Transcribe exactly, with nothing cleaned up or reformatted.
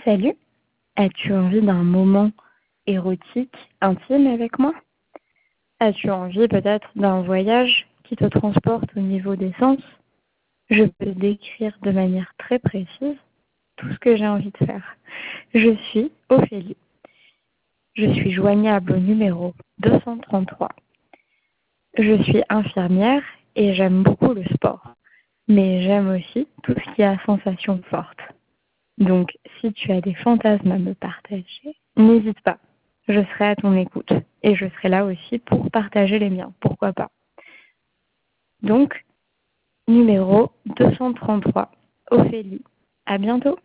Salut, as-tu envie d'un moment érotique, intime avec moi? As-tu envie peut-être d'un voyage qui te transporte au niveau des sens? Je peux décrire de manière très précise tout ce que j'ai envie de faire. Je suis Ophélie. Je suis joignable au numéro deux cent trente-trois. Je suis infirmière et j'aime beaucoup le sport. Mais j'aime aussi tout ce qui a sensation forte. Donc, si tu as des fantasmes à me partager, n'hésite pas. Je serai à ton écoute et je serai là aussi pour partager les miens, pourquoi pas. Donc, numéro deux cent trente-trois, Ophélie. À bientôt.